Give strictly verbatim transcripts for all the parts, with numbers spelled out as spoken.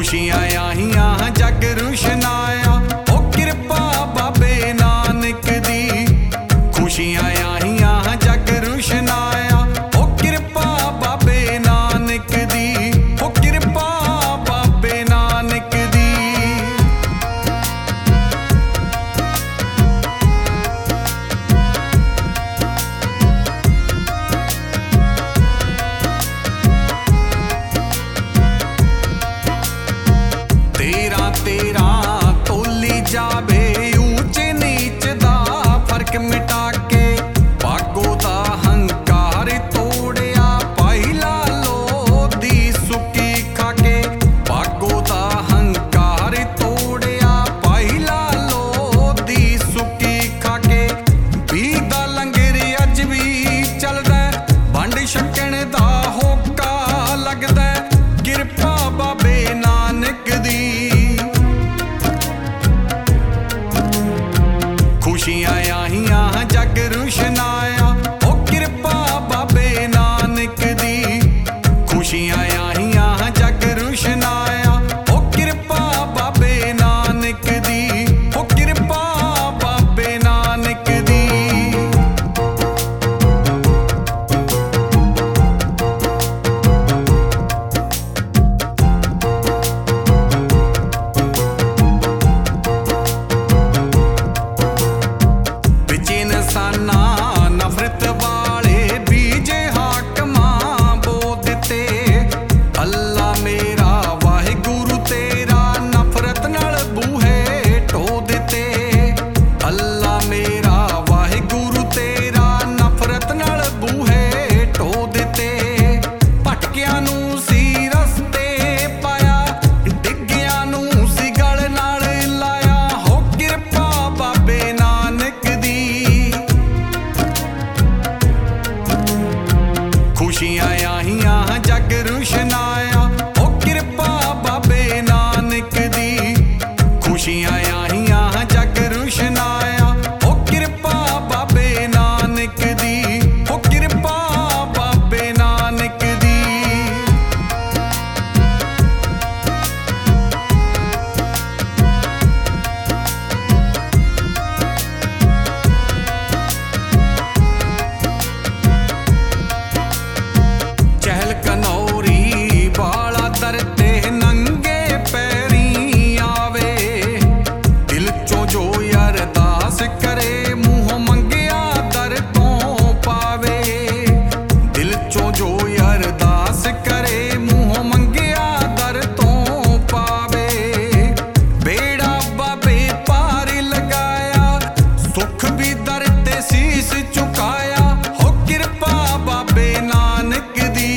खुशियां आहियां जग रुशनाया ओ किरपा बाबे नानक दी। खुशियां आहियां जग रुशनाया ओ किरपा बाबे नानक दी। ओ किरपा बाबे नानक दी। तेरा तेरा तोली जावे ऊंच नीच दा फर्क मिटा के भागो दा हंकार तोड़िया पाई लालो दी सुकी खाके। भागो दा हंकार तोड़िया पाई लालो दी सुकी खाके। भी दा लंगर अज भी चलदा वंड छकण दा होका लगदा किरपा बाबे नानक दी। खुशियां आहियां जग रुशनाया ओ किरपा बाबे नानक दी। खुशियां आहियां जग रुशनाया ओ किरपा बाबे नानक दी। ओ किरपा बाबे नानक दी। इंसाना नफरत वाले बीज हाकमा बो दिते। अल्लाह मेरा वाहिगुरु तेरा नफरत नाल बूहे ढो दिते। अल्लाह मेरा वाहिगुरु तेरा नफरत नाल बूहे ढो दिते। भटकियां नूं सी रस्ते पाया डिग्गियां नूं सी गल नाल लाया हो किरपा बाबे नानक दी। खुशियां आहियां जग रुशनाया ओ किरपा बाबे नानक दी। खुशियां आहियां जग रुशनाया ओ किरपा बाबे नानक दी। ओ किरपा बाबे नानक दी। चहल कनौरी बाला दर ते नंगे पैरी आवे। दिल चो जो अरदास करे मुंह मंगिया दर तो पावे। दिल चो जो अरदास करे मुंह मंगिया दर तो पावे। बेड़ा बाबे पार लगाया सुख भी दर ते शीस चुकाया हो किरपा बाबे नानक दी।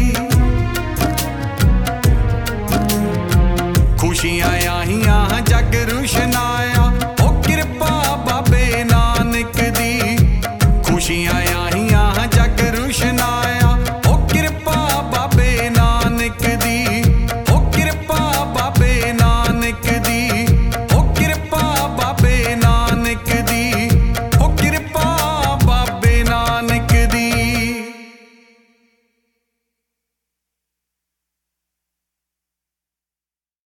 खुशियां आहियां जग रुशनाया ओ किरपा बाबे नानक दी। खुशियां